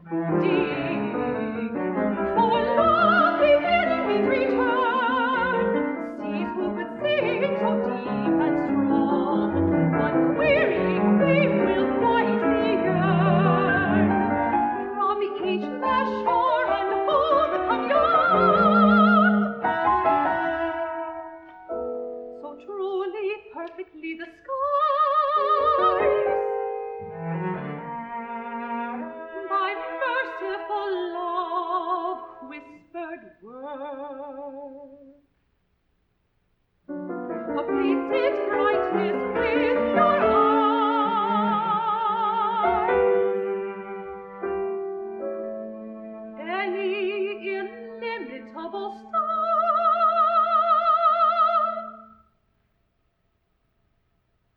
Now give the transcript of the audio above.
Ding, for love beginning its return. Seas who could sing so deep and strong, unwearying wave will quiet the yearn. From each the shore and home come young, so truly, perfectly the skies by merciful love whispered word completes its brightness with your eyes. Any inimitable star